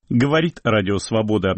Говорит Радио Свобода.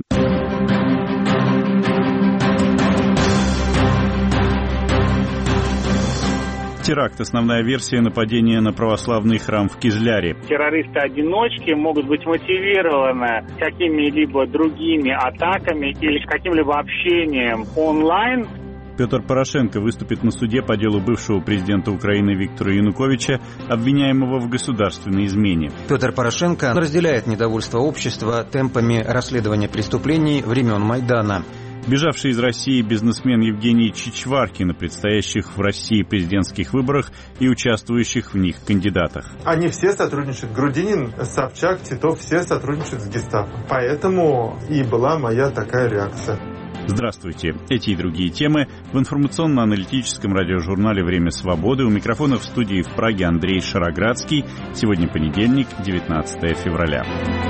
Теракт – основная версия нападения на православный храм в Кизляре. Террористы-одиночки могут быть мотивированы какими-либо другими атаками или каким-либо общением онлайн. Петр Порошенко выступит на суде по делу бывшего президента Украины Виктора Януковича, обвиняемого в государственной измене. Петр Порошенко разделяет недовольство общества темпами расследования преступлений времен Майдана. Бежавший из России бизнесмен Евгений Чичваркин на предстоящих в России президентских выборах и участвующих в них кандидатах. Они все сотрудничают. Грудинин, Собчак, Титов, все сотрудничают с гестапо. Поэтому и была моя такая реакция. Здравствуйте. Эти и другие темы в информационно-аналитическом радиожурнале «Время свободы». У микрофона в студии в Праге Андрей Шароградский. Сегодня понедельник, 19 февраля.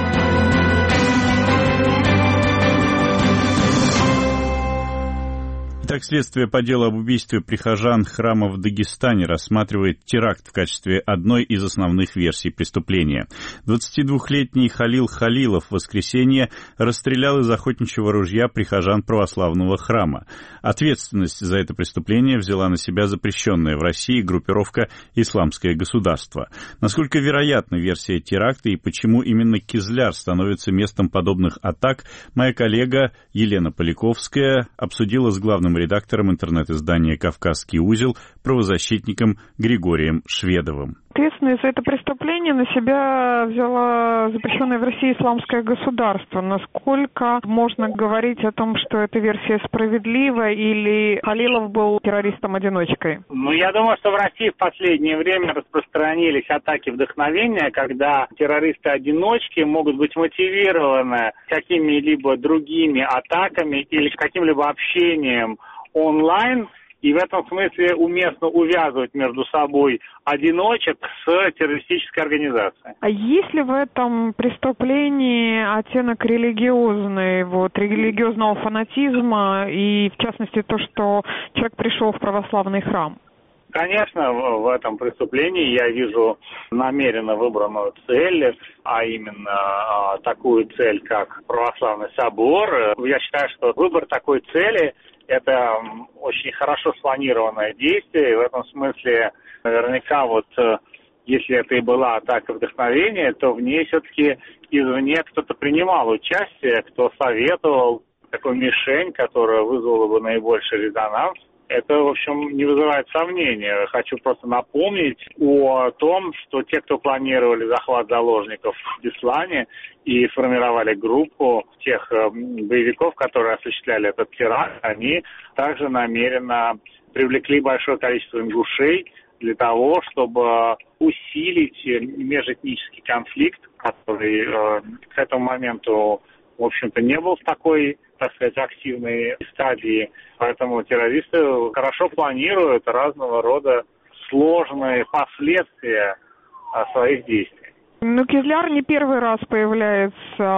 Итак, следствие по делу об убийстве прихожан храма в Дагестане рассматривает теракт в качестве одной из основных версий преступления. 22-летний Халил Халилов в воскресенье расстрелял из охотничьего ружья прихожан православного храма. Ответственность за это преступление взяла на себя запрещенная в России группировка «Исламское государство». Насколько вероятна версия теракта и почему именно Кизляр становится местом подобных атак, моя коллега Елена Поляковская обсудила с главным редактором интернет-издания «Кавказский узел», правозащитником Григорием Шведовым. Ответственность за это преступление на себя взяла запрещенное в России исламское государство. Насколько можно говорить о том, что эта версия справедлива или Халилов был террористом-одиночкой? Я думаю, что в России в последнее время распространились атаки вдохновения, когда террористы-одиночки могут быть мотивированы какими-либо другими атаками или каким-либо общением онлайн. И в этом смысле уместно увязывать между собой одиночек с террористической организацией. А есть ли в этом преступлении оттенок религиозный, религиозного фанатизма и, в частности, то, что человек пришел в православный храм? Конечно, в этом преступлении я вижу намеренно выбранную цель, а именно такую цель, как православный собор. Я считаю, что выбор такой цели – это очень хорошо спланированное действие, и в этом смысле наверняка если это и была атака вдохновения, то в ней все-таки извне кто-то принимал участие, кто советовал, такую мишень, которая вызвала бы наибольший резонанс. Это, в общем, не вызывает сомнения. Хочу просто напомнить о том, что те, кто планировали захват заложников в Беслане и формировали группу тех боевиков, которые осуществляли этот теракт, они также намеренно привлекли большое количество ингушей для того, чтобы усилить межэтнический конфликт, который к этому моменту, в общем-то, не был в такой, так сказать, активной стадии. Поэтому террористы хорошо планируют разного рода сложные последствия своих действий. Кизляр не первый раз появляется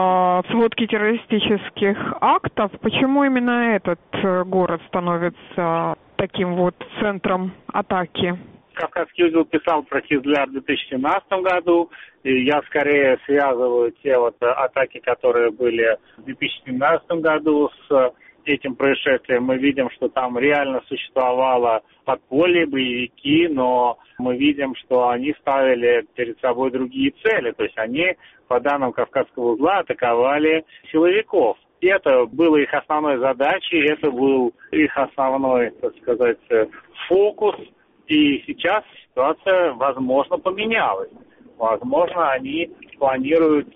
в сводке террористических актов. Почему именно этот город становится таким центром атаки? Кавказский узел писал про Кизляр в 2017 году, и я скорее связываю те атаки, которые были в 2017 году с этим происшествием. Мы видим, что там реально существовало подполье, боевики, но мы видим, что они ставили перед собой другие цели. То есть они, по данным Кавказского узла, атаковали силовиков. И это было их основной задачей, это был их основной, так сказать, фокус. И сейчас ситуация, возможно, поменялась. Возможно, они планируют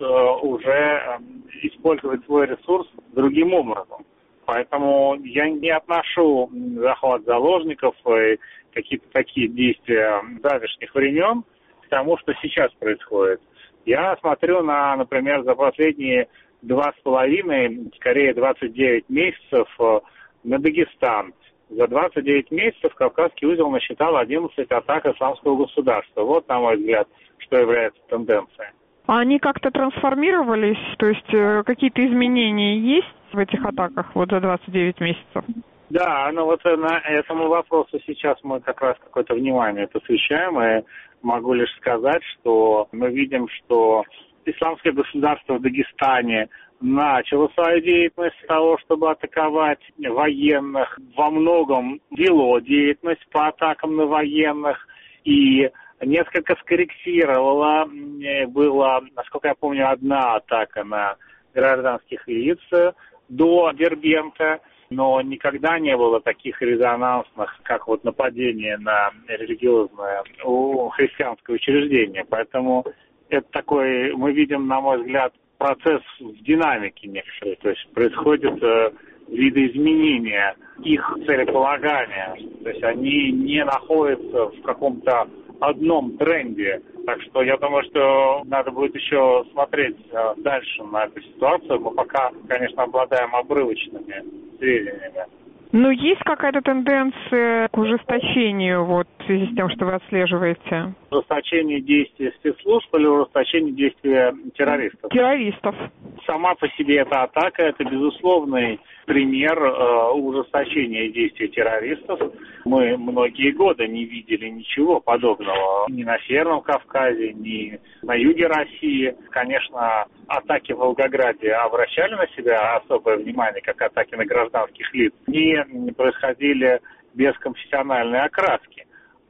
уже использовать свой ресурс другим образом. Поэтому я не отношу захват заложников и какие-то такие действия давешних времен к тому, что сейчас происходит. Я смотрю например, за последние 2,5, скорее 29 месяцев на Дагестан. За 29 месяцев Кавказский узел насчитал 11 атак исламского государства. Вот, на мой взгляд, что является тенденцией. А они как-то трансформировались? То есть какие-то изменения есть в этих атаках за 29 месяцев? Да, на этому вопросу сейчас мы как раз какое-то внимание посвящаем. И могу лишь сказать, что мы видим, что Исламское государство в Дагестане начало свою деятельность с того, чтобы атаковать военных. Во многом вело деятельность по атакам на военных и несколько скорректировало. Была, насколько я помню, одна атака на гражданских лиц до Дербента, но никогда не было таких резонансных, как вот нападение на религиозное христианское учреждение. Поэтому это такой, мы видим, на мой взгляд, процесс в динамике некоторой. То есть происходит видоизменения их целеполагания. То есть они не находятся в каком-то одном тренде. Так что я думаю, что надо будет еще смотреть дальше на эту ситуацию. Мы пока, конечно, обладаем обрывочными сведениями. Но есть какая-то тенденция к ужесточению в связи с тем, что вы отслеживаете? Ужесточение действий спецслужб или ужесточение действий террористов? Террористов. Сама по себе эта атака – это безусловный пример ужесточения действий террористов. Мы многие годы не видели ничего подобного ни на Северном Кавказе, ни на юге России. Конечно, атаки в Волгограде обращали на себя особое внимание, как атаки на гражданских лиц. Не происходили без конфессиональной окраски.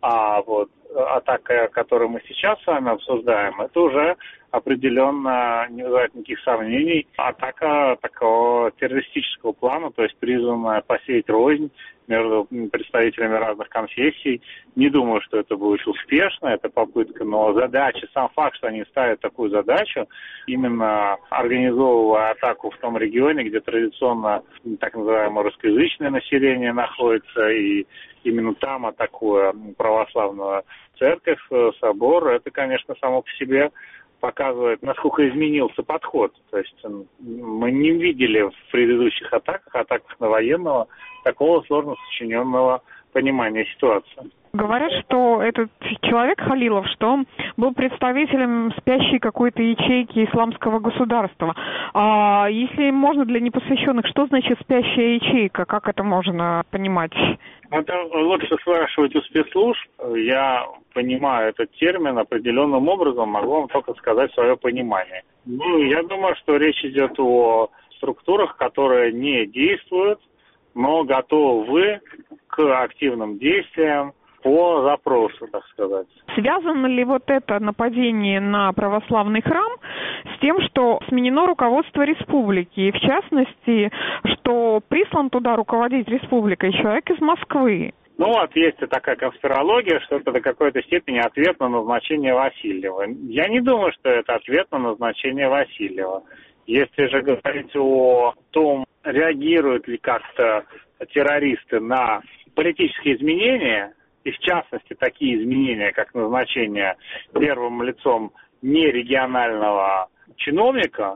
А вот атака, которую мы сейчас с вами обсуждаем, это уже определенно не вызывает никаких сомнений. Атака такого террористического плана, то есть призванная посеять рознь между представителями разных конфессий. Не думаю, что это будет успешно, эта попытка, но задача, сам факт, что они ставят такую задачу, именно организовывая атаку в том регионе, где традиционно так называемое русскоязычное население находится, и именно там атакуя православную церковь, собор, это, конечно, само по себе показывает, насколько изменился подход. То есть мы не видели в предыдущих атаках на военного, такого сложно сочиненного понимания ситуации. Говорят, что этот человек Халилов, что он был представителем спящей какой-то ячейки исламского государства. А если можно для непосвященных, что значит спящая ячейка? Как это можно понимать? Это лучше спрашивать у спецслужб. Я понимаю этот термин определенным образом, могу вам только сказать свое понимание. Я думаю, что речь идет о структурах, которые не действуют, но готовы к активным действиям по запросу, так сказать. Связано ли вот это нападение на православный храм с тем, что сменено руководство республики, и в частности, что прислан туда руководить республикой человек из Москвы? Есть такая конспирология, что это до какой-то степени ответ на назначение Васильева. Я не думаю, что это ответ на назначение Васильева. Если же говорить о том, реагируют ли как-то террористы на политические изменения, и в частности такие изменения, как назначение первым лицом нерегионального чиновника,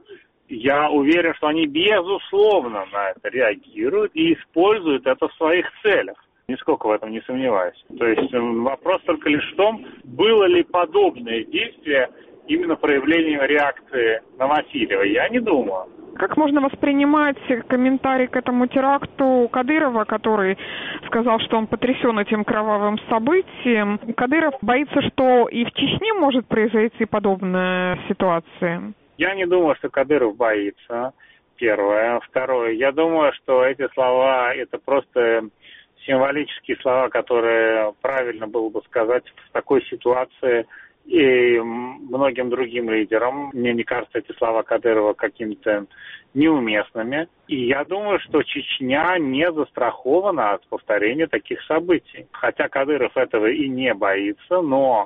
я уверен, что они безусловно на это реагируют и используют это в своих целях. Нисколько в этом не сомневаюсь. То есть вопрос только лишь в том, было ли подобное действие именно проявлением реакции на Васильева. Я не думаю. Как можно воспринимать комментарий к этому теракту Кадырова, который сказал, что он потрясен этим кровавым событием? Кадыров боится, что и в Чечне может произойти подобная ситуация? Я не думаю, что Кадыров боится. Первое. Второе. Я думаю, что эти слова – это просто символические слова, которые правильно было бы сказать в такой ситуации и многим другим лидерам. Мне не кажется эти слова Кадырова какими-то неуместными. И я думаю, что Чечня не застрахована от повторения таких событий. Хотя Кадыров этого и не боится, но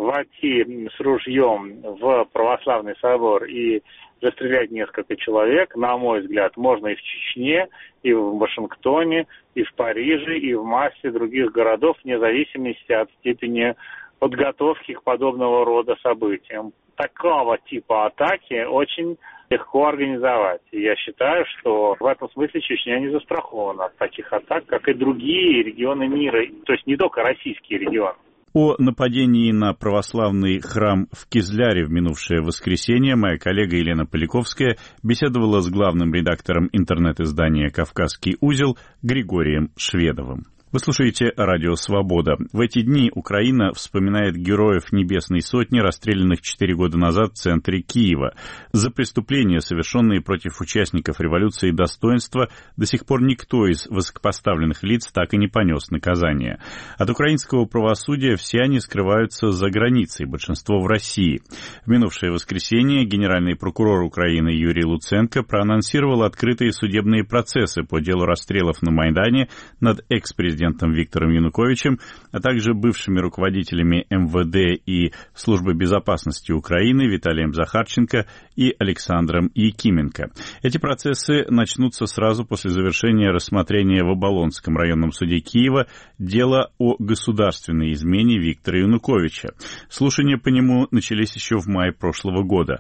войти с ружьем в православный собор и расстрелять несколько человек, на мой взгляд, можно и в Чечне, и в Вашингтоне, и в Париже, и в массе других городов, вне зависимости от степени подготовки к подобного рода событиям. Такого типа атаки очень легко организовать. И я считаю, что в этом смысле Чечня не застрахована от таких атак, как и другие регионы мира, то есть не только российские регионы. О нападении на православный храм в Кизляре в минувшее воскресенье моя коллега Елена Поляковская беседовала с главным редактором интернет-издания «Кавказский узел» Григорием Шведовым. Вы слушаете Радио Свобода. В эти дни Украина вспоминает героев Небесной Сотни, расстрелянных 4 года назад в центре Киева. За преступления, совершенные против участников революции достоинства, до сих пор никто из высокопоставленных лиц так и не понес наказание. От украинского правосудия все они скрываются за границей, большинство в России. В минувшее воскресенье генеральный прокурор Украины Юрий Луценко проанонсировал открытые судебные процессы по делу расстрелов на Майдане над экс-президентом Виктором Януковичем, а также бывшими руководителями МВД и Службы безопасности Украины Виталием Захарченко и Александром Якименко. Эти процессы начнутся сразу после завершения рассмотрения в Оболонском районном суде Киева дела о государственной измене Виктора Януковича. Слушания по нему начались еще в мае прошлого года.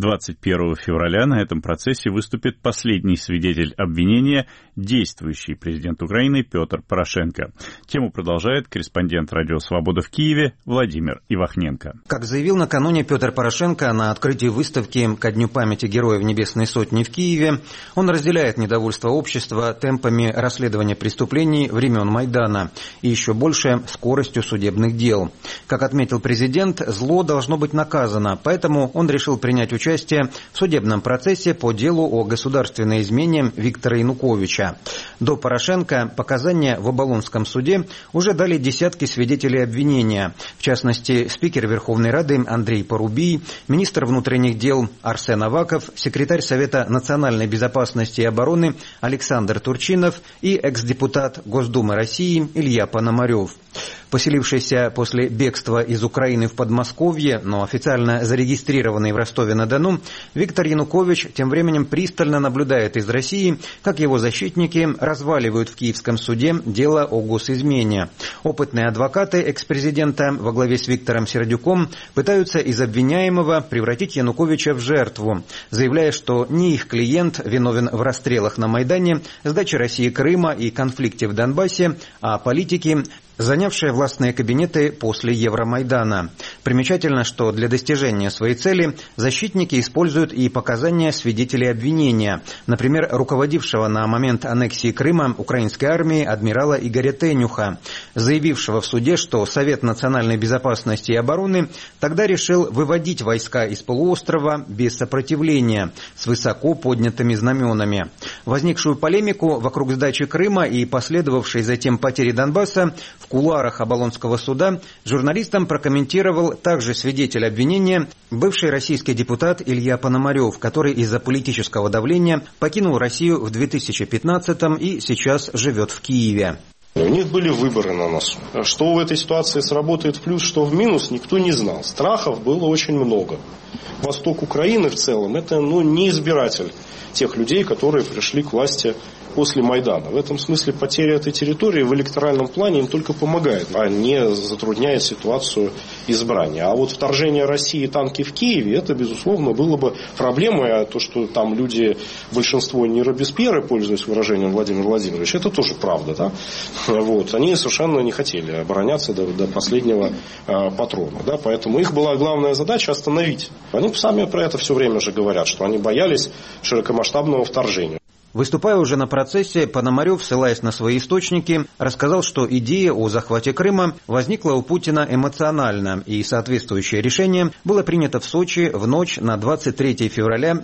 21 февраля на этом процессе выступит последний свидетель обвинения, действующий президент Украины Петр Порошенко. Тему продолжает корреспондент Радио Свобода в Киеве Владимир Ивахненко. Как заявил накануне Петр Порошенко на открытии выставки ко Дню памяти Героев Небесной Сотни в Киеве, он разделяет недовольство общества темпами расследования преступлений времен Майдана и еще больше скоростью судебных дел. Как отметил президент, зло должно быть наказано, поэтому он решил принять участие в судебном процессе по делу о государственной измене Виктора Януковича. До Порошенко показания в Оболонском суде уже дали десятки свидетелей обвинения. В частности, спикер Верховной Рады Андрей Порубий, министр внутренних дел Арсен Аваков, секретарь Совета национальной безопасности и обороны Александр Турчинов и экс-депутат Госдумы России Илья Пономарев. Поселившийся после бегства из Украины в Подмосковье, но официально зарегистрированный в Ростове-на-Дону, Виктор Янукович тем временем пристально наблюдает из России, как его защитники разваливают в Киевском суде дело о госизмене. Опытные адвокаты экс-президента во главе с Виктором Сердюком пытаются из обвиняемого превратить Януковича в жертву, заявляя, что не их клиент виновен в расстрелах на Майдане, сдаче России Крыма и конфликте в Донбассе, а политики, занявшие властные кабинеты после Евромайдана. Примечательно, что для достижения своей цели защитники используют и показания свидетелей обвинения, например, руководившего на момент аннексии Крыма украинской армии адмирала Игоря Тенюха, заявившего в суде, что Совет национальной безопасности и обороны тогда решил выводить войска из полуострова без сопротивления, с высоко поднятыми знаменами. Возникшую полемику вокруг сдачи Крыма и последовавшей затем потери Донбасса в кулуарах Оболонского суда журналистам прокомментировал также свидетель обвинения, бывший российский депутат Илья Пономарев, который из-за политического давления покинул Россию в 2015-м и сейчас живет в Киеве. У них были выборы на носу. Что в этой ситуации сработает в плюс, что в минус, никто не знал. Страхов было очень много. Восток Украины в целом – это не избиратель тех людей, которые пришли к власти после Майдана. В этом смысле потеря этой территории в электоральном плане им только помогает, а не затрудняет ситуацию избрания. А вот вторжение России и танки в Киеве, это, безусловно, было бы проблемой. А то, что там люди, большинство не Робеспьеры, пользуясь выражением Владимира Владимировича, это тоже правда. Да? Вот. Они совершенно не хотели обороняться до последнего патрона. Да? Поэтому их была главная задача остановить. Они сами про это все время же говорят, что они боялись широкомасштабного вторжения. Выступая уже на процессе, Пономарев, ссылаясь на свои источники, рассказал, что идея о захвате Крыма возникла у Путина эмоционально, и соответствующее решение было принято в Сочи в ночь на 23 февраля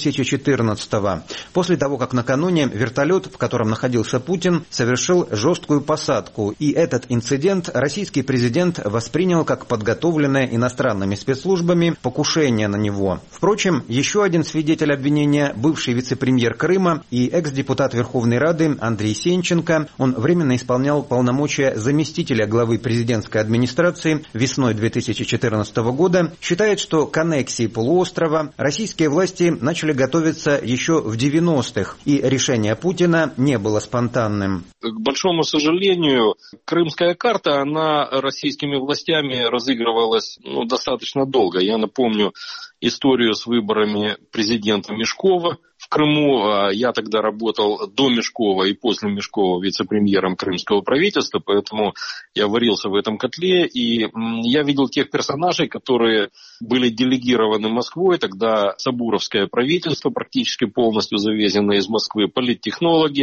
2014-го, после того, как накануне вертолет, в котором находился Путин, совершил жесткую посадку, и этот инцидент российский президент воспринял как подготовленное иностранными спецслужбами покушение на него. Впрочем, еще один свидетель обвинения, бывший вице-премьер Крыма и экс-депутат Верховной Рады Андрей Сенченко, он временно исполнял полномочия заместителя главы президентской администрации весной 2014 года, считает, что к аннексии полуострова российские власти начали готовиться еще в 90-х, и решение Путина не было спонтанным. К большому сожалению, крымская карта, она российскими властями разыгрывалась достаточно долго. Я напомню историю с выборами президента Мешкова в Крыму. Я тогда работал до Мешкова и после Мешкова вице-премьером крымского правительства, поэтому я варился в этом котле, и я видел тех персонажей, которые были делегированы Москвой. Тогда Сабуровское правительство, практически полностью завезенное из Москвы, политтехнологи,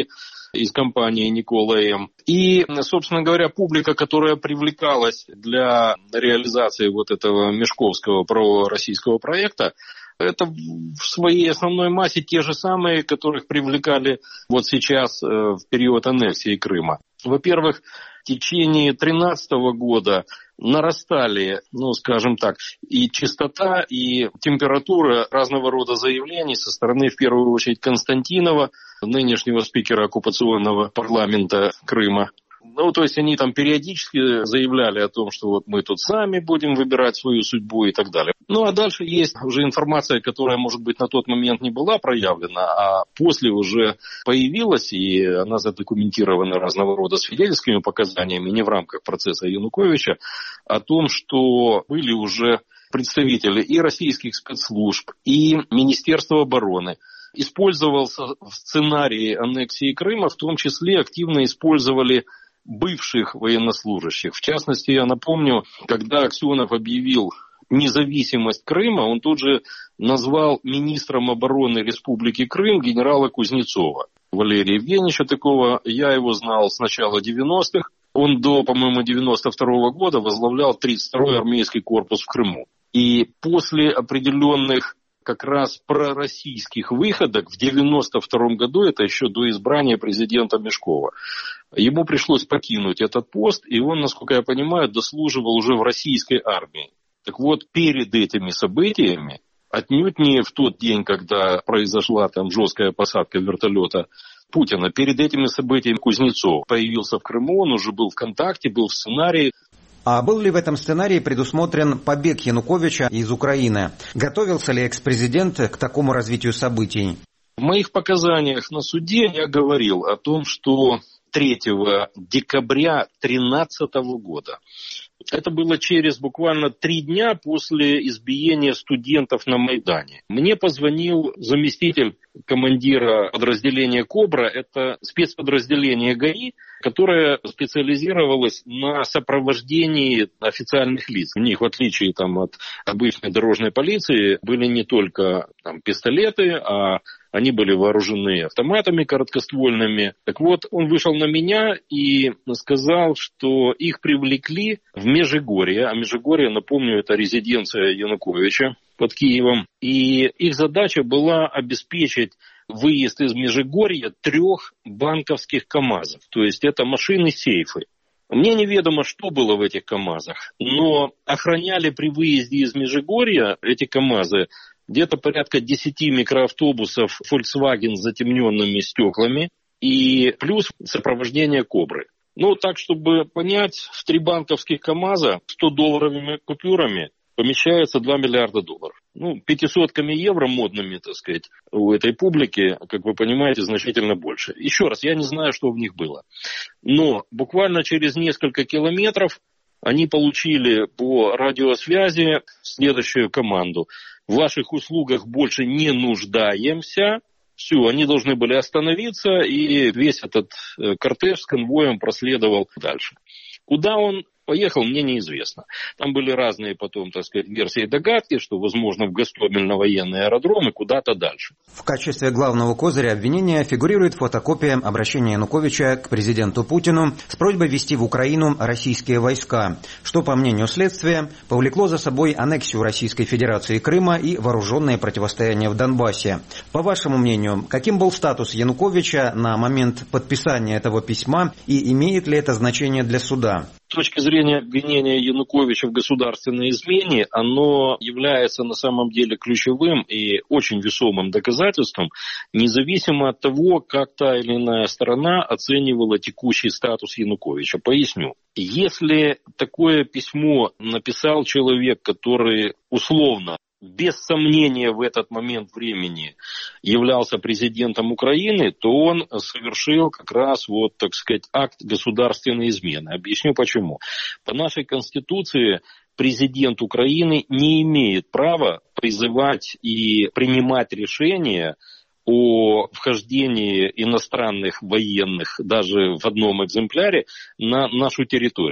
из компании Никола М. И, собственно говоря, публика, которая привлекалась для реализации вот этого мешковского пророссийского проекта, это в своей основной массе те же самые, которых привлекали вот сейчас в период аннексии Крыма. Во-первых, в течение 2013 года нарастали, скажем так, и частота, и температура разного рода заявлений со стороны, в первую очередь, Константинова, нынешнего спикера оккупационного парламента Крыма. То есть они там периодически заявляли о том, что вот мы тут сами будем выбирать свою судьбу и так далее. А дальше есть уже информация, которая, может быть, на тот момент не была проявлена, а после уже появилась, и она задокументирована разного рода свидетельскими показаниями, не в рамках процесса Януковича, о том, что были уже представители и российских спецслужб, и Министерства обороны. Использовался в сценарии аннексии Крыма, в том числе активно использовали бывших военнослужащих. В частности, я напомню, когда Аксенов объявил независимость Крыма, он тут же назвал министром обороны Республики Крым генерала Кузнецова. Валерия Евгеньевича такого, я его знал с начала 90-х. Он до, по-моему, 92-го года возглавлял 32-й армейский корпус в Крыму. И после определенных как раз пророссийских выходок в 92 году, это еще до избрания президента Мешкова, ему пришлось покинуть этот пост, и он, насколько я понимаю, дослуживал уже в российской армии. Так вот, перед этими событиями, отнюдь не в тот день, когда произошла там жесткая посадка вертолета Путина, перед этими событиями Кузнецов появился в Крыму, он уже был в контакте, был в сценарии. А был ли в этом сценарии предусмотрен побег Януковича из Украины? Готовился ли экс-президент к такому развитию событий? В моих показаниях на суде я говорил о том, что 3 декабря 2013 года, это было через буквально 3 дня после избиения студентов на Майдане, мне позвонил заместитель командира подразделения «Кобра», это спецподразделение ГАИ, которое специализировалось на сопровождении официальных лиц. У них, в отличие от обычной дорожной полиции, были не только пистолеты, а они были вооружены автоматами короткоствольными. Так вот, он вышел на меня и сказал, что их привлекли в Межигорье. А Межигорье, напомню, это резиденция Януковича под Киевом. И их задача была обеспечить выезд из Межигорья 3 банковских КАМАЗов. То есть это машины-сейфы. Мне неведомо, что было в этих КАМАЗах, но охраняли при выезде из Межигорья эти КАМАЗы где-то порядка 10 микроавтобусов Volkswagen с затемненными стеклами и плюс сопровождение «Кобры». Так, чтобы понять, в 3 банковских КАМАЗа 100-долларовыми купюрами помещается $2 миллиарда. 500-ками евро модными, так сказать, у этой публики, как вы понимаете, значительно больше. Еще раз, я не знаю, что в них было. Но буквально через несколько километров они получили по радиосвязи следующую команду. В ваших услугах больше не нуждаемся. Все, они должны были остановиться, и весь этот кортеж с конвоем проследовал дальше. Куда он поехал, мне неизвестно. Там были разные потом, версии и догадки, что, возможно, в Гастомель на военный аэродром и куда-то дальше. В качестве главного козыря обвинения фигурирует фотокопия обращения Януковича к президенту Путину с просьбой ввести в Украину российские войска, что, по мнению следствия, повлекло за собой аннексию Российской Федерации Крыма и вооруженное противостояние в Донбассе. По вашему мнению, каким был статус Януковича на момент подписания этого письма и имеет ли это значение для суда? С точки зрения обвинения Януковича в государственной измене, оно является на самом деле ключевым и очень весомым доказательством, независимо от того, как та или иная сторона оценивала текущий статус Януковича. Поясню. Если такое письмо написал человек, который условно, без сомнения в этот момент времени являлся президентом Украины, то он совершил как раз акт государственной измены. Объясню почему. По нашей Конституции президент Украины не имеет права призывать и принимать решения о вхождении иностранных военных даже в одном экземпляре на нашу территорию.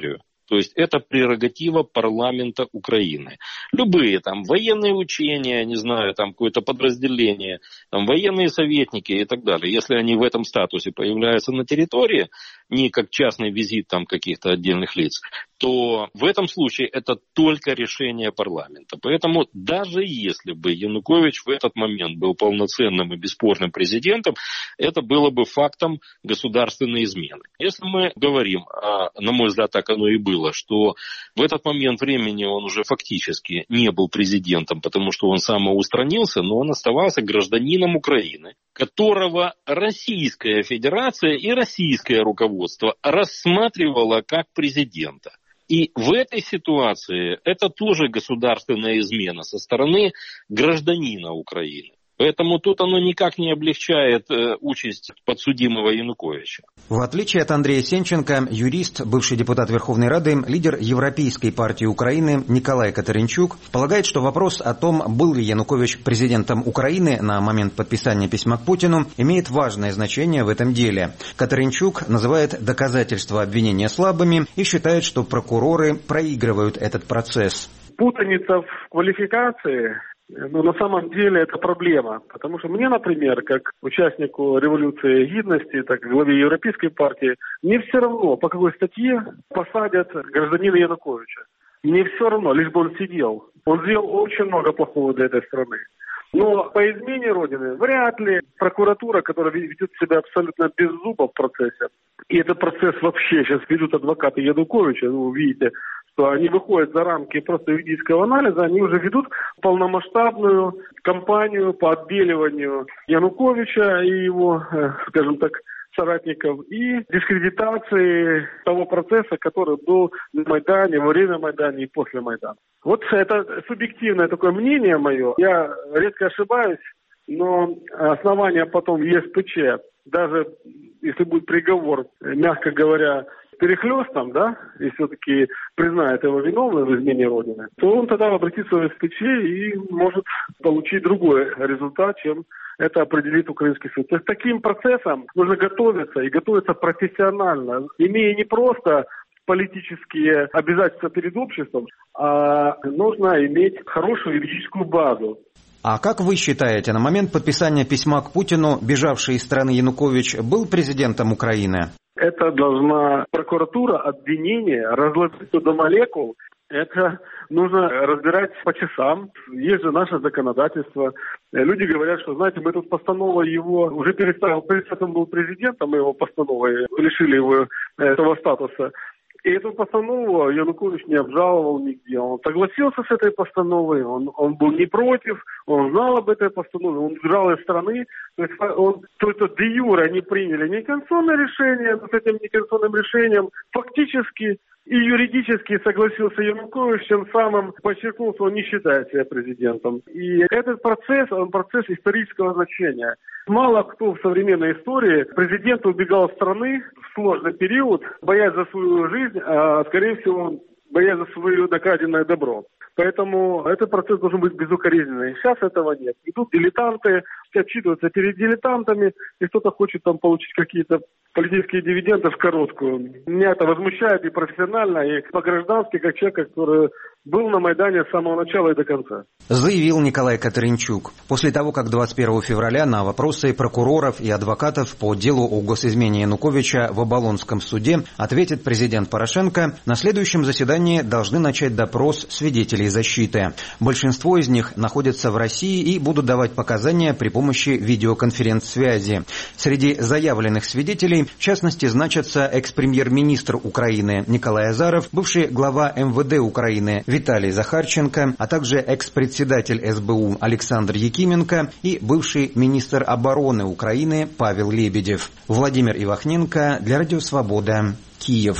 То есть это прерогатива парламента Украины. Любые там военные учения, не знаю, там какое-то подразделение, там военные советники и так далее. Если они в этом статусе появляются на территории, не как частный визит там каких-то отдельных лиц, то в этом случае это только решение парламента. Поэтому даже если бы Янукович в этот момент был полноценным и бесспорным президентом, это было бы фактом государственной измены. Если мы говорим, на мой взгляд, так оно и было, что в этот момент времени он уже фактически не был президентом, потому что он самоустранился, но он оставался гражданином Украины, которого Российская Федерация и российское руководство рассматривало как президента. И в этой ситуации это тоже государственная измена со стороны гражданина Украины. Поэтому тут оно никак не облегчает участь подсудимого Януковича. В отличие от Андрея Сенченко, юрист, бывший депутат Верховной Рады, лидер Европейской партии Украины Николай Катеринчук полагает, что вопрос о том, был ли Янукович президентом Украины на момент подписания письма к Путину, имеет важное значение в этом деле. Катеринчук называет доказательства обвинения слабыми и считает, что прокуроры проигрывают этот процесс. Путаница в квалификации. Но на самом деле это проблема, потому что мне, например, как участнику революции гидности, так и главе Европейской партии, мне все равно, по какой статье посадят гражданина Януковича. Мне все равно, лишь бы он сидел. Он сделал очень много плохого для этой страны. Но по измене Родины вряд ли прокуратура, которая ведет себя абсолютно без зуба в процессе, и этот процесс вообще сейчас ведут адвокаты Януковича, вы видите, что они выходят за рамки просто юридического анализа, они уже ведут полномасштабную кампанию по отбеливанию Януковича и его, скажем так, соратников и дискредитации того процесса, который был на Майдане, во время Майдана и после Майдана. Вот это субъективное такое мнение мое. Я редко ошибаюсь, но основания потом в ЕСПЧ, даже если будет приговор, мягко говоря, перехлестом, да, и все-таки признает его виновным в измене Родины, то он тогда обратится в СПЧ и может получить другой результат, чем это определит украинский суд. То есть таким процессом нужно готовиться и готовиться профессионально, имея не просто политические обязательства перед обществом, а нужно иметь хорошую юридическую базу. А как вы считаете, на момент подписания письма к Путину бежавший из страны Янукович был президентом Украины? Это должна прокуратура обвинения разложить до молекул. Это нужно разбирать по часам. Есть же наше законодательство. Люди говорят, что, знаете, мы тут постановой его уже переставил. Перед этим был президентом, мы его постановой лишили его этого статуса. И эту постанову Янукович не обжаловал нигде. Он согласился с этой постановой, он был не против, он знал об этой постанове, он бежал из страны. То есть де юре они приняли неконституционное решение, но с этим неконституционным решением фактически и юридически согласился Янукович, тем самым подчеркнул, что он не считает себя президентом. И этот процесс, он процесс исторического значения. Мало кто в современной истории президент убегал из страны в сложный период, боясь за свою жизнь, а скорее всего боясь за свое накраденное добро. Поэтому этот процесс должен быть безукоризненный. Сейчас этого нет. Идут дилетанты, отчитываются перед дилетантами, и кто-то хочет там получить какие-то политические дивиденды в короткую. Меня это возмущает и профессионально, и по-граждански, как человек, который был на Майдане с самого начала и до конца. Заявил Николай Катеринчук. После того, как 21 февраля на вопросы прокуроров и адвокатов по делу о госизмене Януковича в Оболонском суде ответит президент Порошенко, на следующем заседании должны начать допрос свидетелей защиты. Большинство из них находятся в России и будут давать показания при помощи видеоконференц-связи. Среди заявленных свидетелей, в частности, значатся экс-премьер-министр Украины Николай Азаров, бывший глава МВД Украины Виталий Захарченко, а также экс-председатель СБУ Александр Якименко и бывший министр обороны Украины Павел Лебедев. Владимир Ивахненко для Радио Свобода, Киев.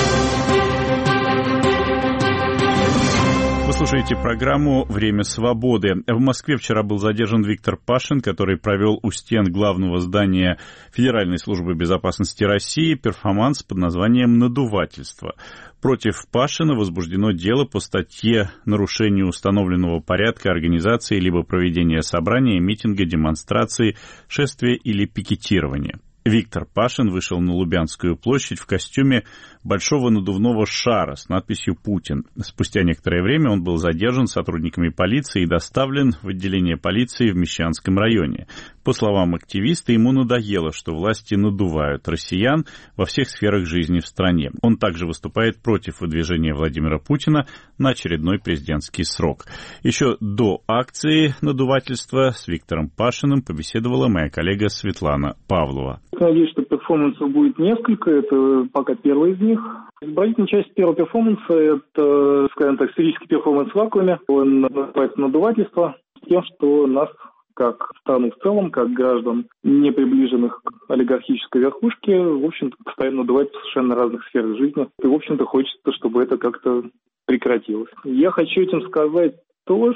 Вы слушаете программу «Время свободы». В Москве вчера был задержан Виктор Пашин, который провел у стен главного здания Федеральной службы безопасности России перформанс под названием «Надувательство». Против Пашина возбуждено дело по статье «Нарушение установленного порядка организации либо проведения собрания, митинга, демонстрации, шествия или пикетирования». Виктор Пашин вышел на Лубянскую площадь в костюме большого надувного шара с надписью «Путин». Спустя некоторое время он был задержан сотрудниками полиции и доставлен в отделение полиции в Мещанском районе. По словам активиста, ему надоело, что власти надувают россиян во всех сферах жизни в стране. Он также выступает против выдвижения Владимира Путина на очередной президентский срок. Еще до акции надувательства с Виктором Пашиным побеседовала моя коллега Светлана Павлова. Надеюсь, что перформансов будет несколько. Это пока первый из них. Избавительная часть первого перформанса – это, скажем так, сферический перформанс в вакууме. Он называется «Надувательство», с тем, что нас, как страну в целом, как граждан, не приближенных к олигархической верхушке, в общем-то, постоянно надувают в совершенно разных сферах жизни. И, в общем-то, хочется, чтобы это как-то прекратилось. Я хочу этим сказать то,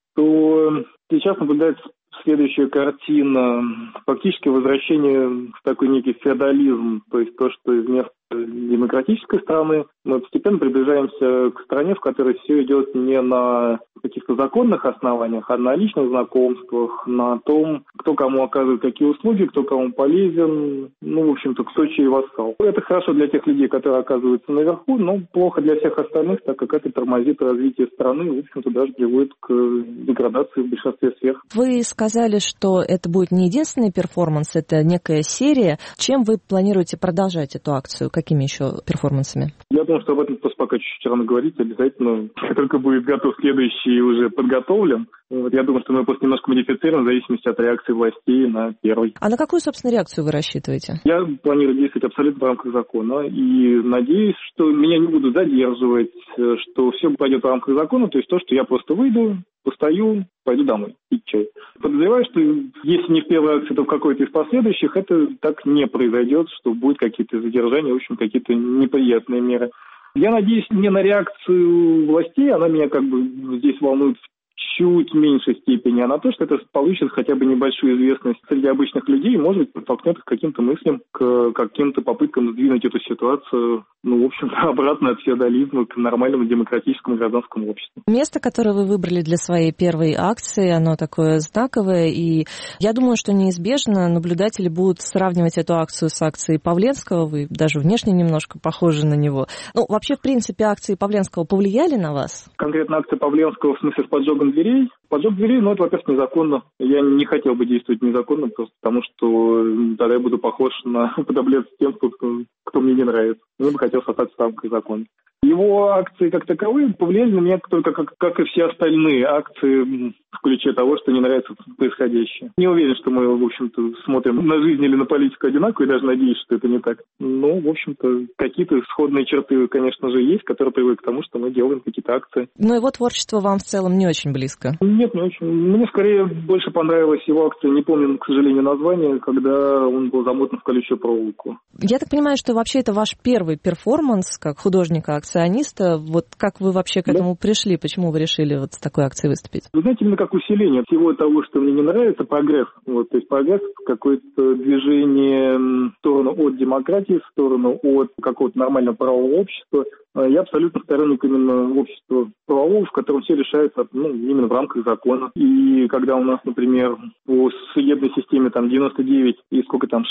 что сейчас наблюдается следующая картина, фактически возвращение в такой некий феодализм, то есть то, что из места демократической страны мы постепенно приближаемся к стране, в которой все идет не на каких-то законных основаниях, а на личных знакомствах, на том, кто кому оказывает какие услуги, кто кому полезен, в общем-то, кто чей вассал. Это хорошо для тех людей, которые оказываются наверху, но плохо для всех остальных, так как это тормозит развитие страны и, в общем-то, даже приводит к деградации в большинстве сфер. Вы сказали, что это будет не единственный перформанс, это некая серия. Чем вы планируете продолжать эту акцию? Какими еще перформансами? Я думаю, что об этом просто пока чуть-чуть рано говорить. Обязательно, как только будет готов следующий, уже подготовлен. Я думаю, что мы просто немножко модифицируем в зависимости от реакции властей на первый. А на какую, собственно, реакцию вы рассчитываете? Я планирую действовать абсолютно в рамках закона. И надеюсь, что меня не будут задерживать, что все пойдет в рамках закона. То есть то, что я просто выйду, постою, пойду домой пить чай. Подозреваю, что если не в первой акции, то в какой-то из последующих это так не произойдет, что будут какие-то задержания, в общем, какие-то неприятные меры. Я надеюсь не на реакцию властей, она меня как бы здесь волнует в чуть меньшей степени, а на то, что это получит хотя бы небольшую известность среди обычных людей и, может быть, подтолкнет к каким-то мыслям, к каким-то попыткам сдвинуть эту ситуацию, в общем-то, обратно от феодализма к нормальному демократическому гражданскому обществу. Место, которое вы выбрали для своей первой акции, оно такое знаковое, и я думаю, что неизбежно наблюдатели будут сравнивать эту акцию с акцией Павленского, вы даже внешне немножко похожи на него. Вообще, в принципе, акции Павленского повлияли на вас? Конкретно акция Павленского, в смысле, с поджогом дверей. Поджог дверей, это, во-первых, незаконно. Я не хотел бы действовать незаконно, просто потому что тогда я буду похож на подобляться тем, кто мне не нравится. Мне бы хотелось остаться в рамках закона. Его акции как таковые повлияли на меня только как и все остальные акции в ключе того, что не нравится происходящее. Не уверен, что мы, в общем-то, смотрим на жизнь или на политику одинаково, и даже надеюсь, что это не так. Но, в общем-то, какие-то сходные черты, конечно же, есть, которые приводят к тому, что мы делаем какие-то акции. Но его творчество вам в целом не очень близко? Нет, не очень. Мне скорее больше понравилась его акция, не помню, к сожалению, название, когда он был замотан в колючую проволоку. Я так понимаю, что вообще это ваш первый перформанс как художника-акциониста. Вот как вы вообще к этому пришли? Почему вы решили с такой акцией выступить? Вы знаете, именно как усиление всего того, что мне не нравится, прогресс. То есть прогресс, какое-то движение в сторону от демократии, в сторону от какого-то нормального правового общества. Я абсолютно сторонник именно общества правового, в котором все решается именно в рамках закона. И когда у нас, например, по судебной системе 99 и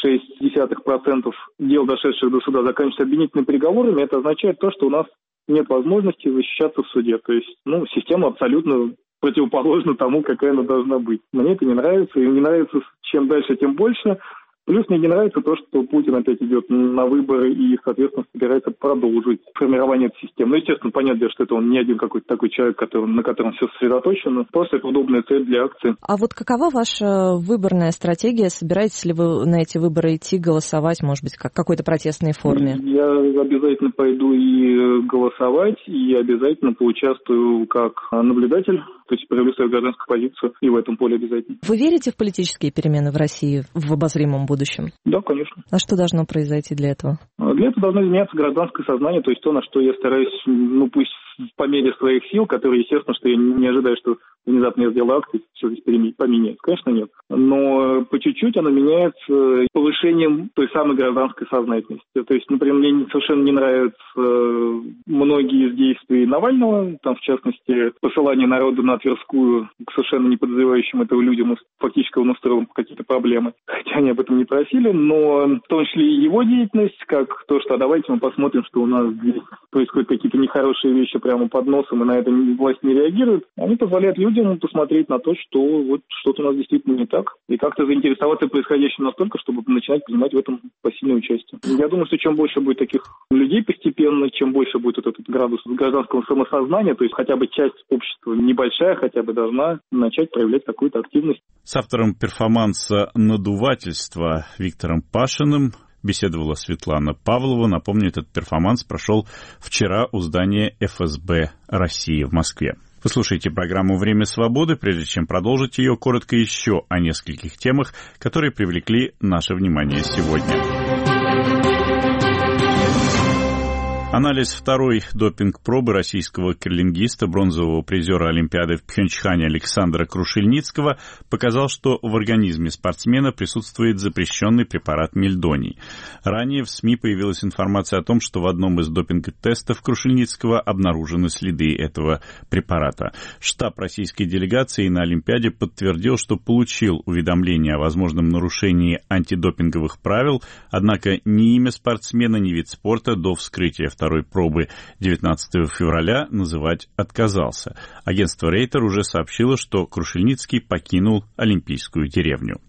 0,6% дел, дошедших до суда, заканчиваются обвинительными приговорами, это означает то, что у нас нет возможности защищаться в суде. То есть, система абсолютно противоположна тому, какая она должна быть. Мне это не нравится, и не нравится чем дальше, тем больше. Плюс мне не нравится то, что Путин опять идет на выборы и, соответственно, собирается продолжить формирование этой системы. Естественно, понятно, что это он не один какой-то такой человек, на котором все сосредоточено. Просто это удобная цель для акции. А вот какова ваша выборная стратегия? Собираетесь ли вы на эти выборы идти, голосовать, может быть, как какой-то протестной форме? Я обязательно пойду и голосовать, и обязательно поучаствую как наблюдатель, то есть проявлю свою гражданскую позицию и в этом поле обязательно. Вы верите в политические перемены в России в обозримом будущем? Да, конечно. А что должно произойти для этого? Для этого должно изменяться гражданское сознание, то есть то, на что я стараюсь, пусть по мере своих сил, которые, естественно, что я не ожидаю, что внезапно я сделаю акцию, все здесь поменяется. Конечно, нет. Но по чуть-чуть оно меняется повышением той самой гражданской сознательности. То есть, например, мне совершенно не нравятся многие из действий Навального, там, в частности, посылание народа на Тверскую к совершенно не подозревающим этого людям, фактически он устроил какие-то проблемы, хотя они об этом не просили, но в том числе и его деятельность, как то, что давайте мы посмотрим, что у нас здесь происходят какие-то нехорошие вещи прямо под носом, и на это власть не реагирует, они позволяют людям посмотреть на то, что вот что-то у нас действительно не так, и как-то заинтересоваться происходящим настолько, чтобы начинать принимать в этом посильное участие. Я думаю, что чем больше будет таких людей постепенно, чем больше будет этот градус гражданского самосознания, то есть хотя бы часть общества небольшая хотя бы должна начать проявлять какую-то активность. С автором перформанса «Надувательство» Виктором Пашиным беседовала Светлана Павлова. Напомню, этот перформанс прошел вчера у здания ФСБ России в Москве. Вы слушаете программу «Время свободы». Прежде чем продолжить ее, коротко еще о нескольких темах, которые привлекли наше внимание сегодня. Анализ второй допинг-пробы российского керлингиста, бронзового призера Олимпиады в Пхенчхане Александра Крушельницкого показал, что в организме спортсмена присутствует запрещенный препарат мельдоний. Ранее в СМИ появилась информация о том, что в одном из допинг-тестов Крушельницкого обнаружены следы этого препарата. Штаб российской делегации на Олимпиаде подтвердил, что получил уведомление о возможном нарушении антидопинговых правил, однако ни имя спортсмена, ни вид спорта до вскрытия второй пробы 19 февраля называть отказался. Агентство Рейтер уже сообщило, что Крушельницкий покинул Олимпийскую деревню.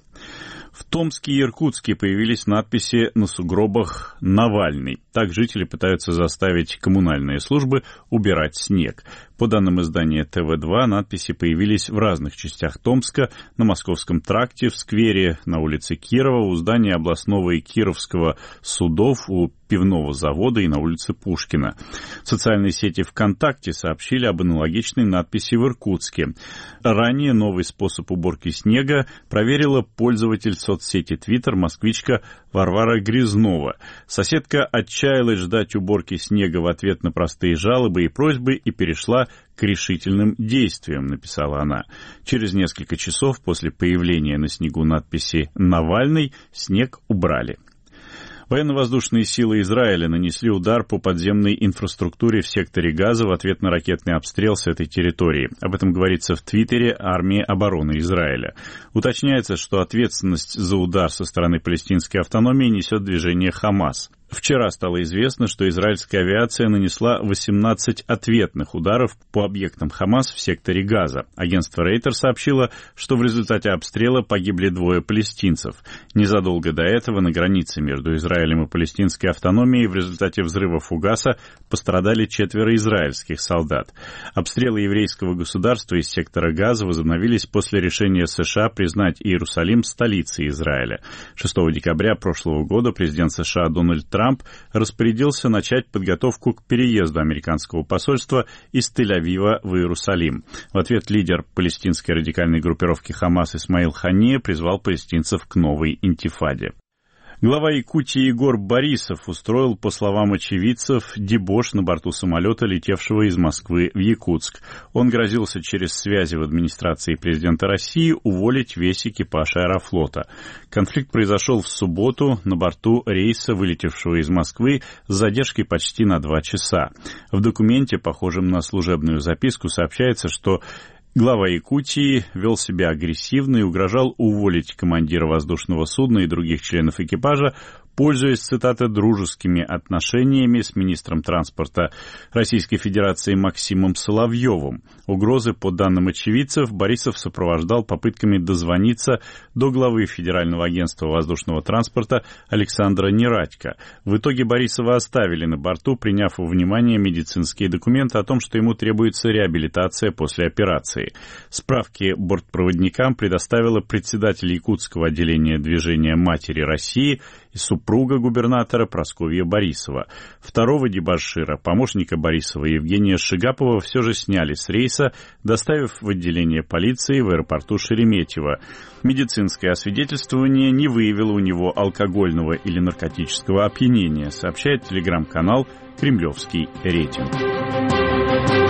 В Томске и Иркутске появились надписи на сугробах «Навальный». Так жители пытаются заставить коммунальные службы убирать снег. По данным издания ТВ-2, надписи появились в разных частях Томска: на Московском тракте, в сквере на улице Кирова, у здания областного и Кировского судов, у пивного завода и на улице Пушкина. Социальные сети ВКонтакте сообщили об аналогичной надписи в Иркутске. Ранее новый способ уборки снега проверила пользователь соцсети Twitter москвичка Варвара Грязнова. Соседка отчаялась ждать уборки снега в ответ на простые жалобы и просьбы и перешла к решительным действиям, написала она. Через несколько часов после появления на снегу надписи «Навальный» снег убрали. Военно-воздушные силы Израиля нанесли удар по подземной инфраструктуре в секторе Газа в ответ на ракетный обстрел с этой территории. Об этом говорится в Твиттере армии обороны Израиля. Уточняется, что ответственность за удар со стороны палестинской автономии несет движение «Хамас». Вчера стало известно, что израильская авиация нанесла 18 ответных ударов по объектам «Хамас» в секторе Газа. Агентство Рейтер сообщило, что в результате обстрела погибли 2 палестинцев. Незадолго до этого на границе между Израилем и палестинской автономией в результате взрыва фугаса пострадали 4 израильских солдат. Обстрелы еврейского государства из сектора Газа возобновились после решения США признать Иерусалим столицей Израиля. 6 декабря прошлого года президент США Дональд Трамп распорядился начать подготовку к переезду американского посольства из Тель-Авива в Иерусалим. В ответ лидер палестинской радикальной группировки «Хамас» Исмаил Хания призвал палестинцев к новой интифаде. Глава Якутии Егор Борисов устроил, по словам очевидцев, дебош на борту самолета, летевшего из Москвы в Якутск. Он грозился через связи в администрации президента России уволить весь экипаж Аэрофлота. Конфликт произошел в субботу на борту рейса, вылетевшего из Москвы, с задержкой почти на 2 часа. В документе, похожем на служебную записку, сообщается, что глава Якутии вел себя агрессивно и угрожал уволить командира воздушного судна и других членов экипажа, пользуясь, цитата, «дружескими отношениями с министром транспорта Российской Федерации Максимом Соловьевым». Угрозы, по данным очевидцев, Борисов сопровождал попытками дозвониться до главы Федерального агентства воздушного транспорта Александра Нерадько. В итоге Борисова оставили на борту, приняв во внимание медицинские документы о том, что ему требуется реабилитация после операции. Справки бортпроводникам предоставила председатель якутского отделения движения «Матери России» и супруга губернатора Прасковья Борисова. Второго дебошира, помощника Борисова Евгения Шигапова, все же сняли с рейса, доставив в отделение полиции в аэропорту Шереметьево. Медицинское освидетельствование не выявило у него алкогольного или наркотического опьянения, сообщает телеграм-канал «Кремлевский рейтинг».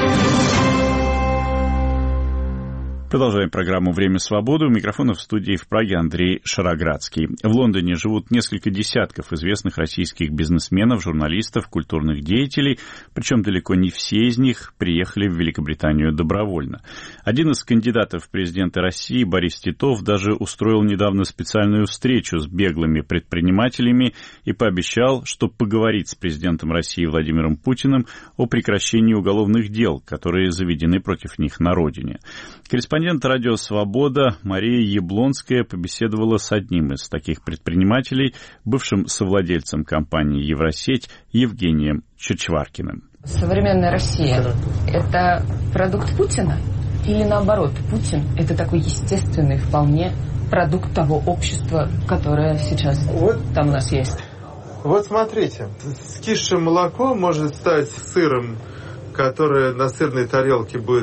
Продолжаем программу «Время свободы». У микрофона в студии в Праге Андрей Шароградский. В Лондоне живут несколько десятков известных российских бизнесменов, журналистов, культурных деятелей, причем далеко не все из них приехали в Великобританию добровольно. Один из кандидатов в президенты России, Борис Титов, даже устроил недавно специальную встречу с беглыми предпринимателями и пообещал, что поговорит с президентом России Владимиром Путиным о прекращении уголовных дел, которые заведены против них на родине. Корреспондент «Радио Свобода» Мария Яблонская побеседовала с одним из таких предпринимателей, бывшим совладельцем компании «Евросеть» Евгением Чичваркиным. Современная Россия – это продукт Путина или наоборот, Путин – это такой естественный вполне продукт того общества, которое сейчас там у нас есть? Вот смотрите, скисшее молоко может стать сыром, которое на сырной тарелке будет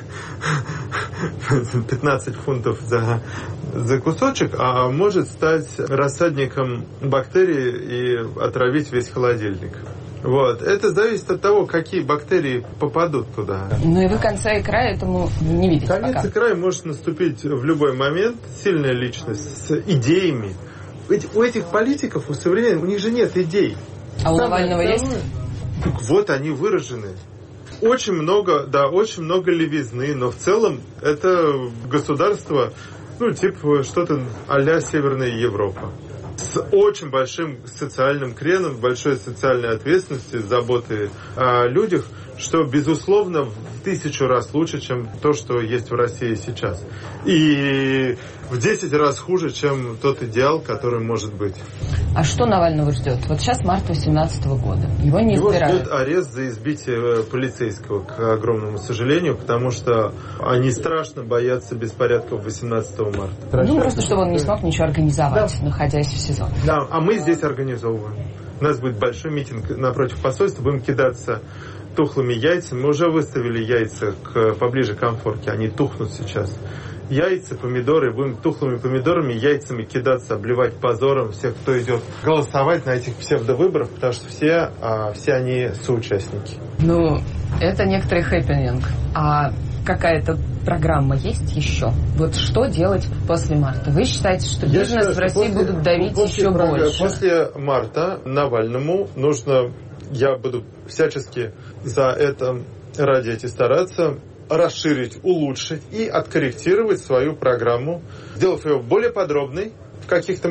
15 фунтов за кусочек, а может стать рассадником бактерий и отравить весь холодильник. Вот. Это зависит от того, какие бактерии попадут туда. Ну и вы конца и края этому не видите пока. Конец и край может наступить в любой момент. Сильная личность с идеями. Ведь у этих политиков, у современных, у них же нет идей. А у Навального есть? Вот они выражены. Очень много левизны, но в целом это государство, типа что-то а-ля Северная Европа. С очень большим социальным креном, большой социальной ответственностью, заботой о людях, что, безусловно, в 1000 раз лучше, чем то, что есть в России сейчас. И в 10 раз хуже, чем тот идеал, который может быть. А что Навального ждет? Вот сейчас март 2018 года. Его не избирают. Его ждет арест за избитие полицейского, к огромному сожалению, потому что они страшно боятся беспорядков 18 марта. Просто чтобы он не смог ничего организовать, находясь в СИЗО. Да, а мы здесь организовываем. У нас будет большой митинг напротив посольства, будем кидаться тухлыми яйцами. Мы уже выставили яйца поближе к Амфорке, они тухнут сейчас. Яйца, помидоры, будем тухлыми помидорами, яйцами кидаться, обливать позором всех, кто идет голосовать на этих псевдовыборах, потому что все они соучастники. Это некоторый хэппининг. А какая-то программа есть еще? Вот что делать после марта? Вы считаете, что бизнес в России будут давить еще больше? После марта Навальному я буду всячески ради этим стараться, расширить, улучшить и откорректировать свою программу, сделав ее более подробной в каких-то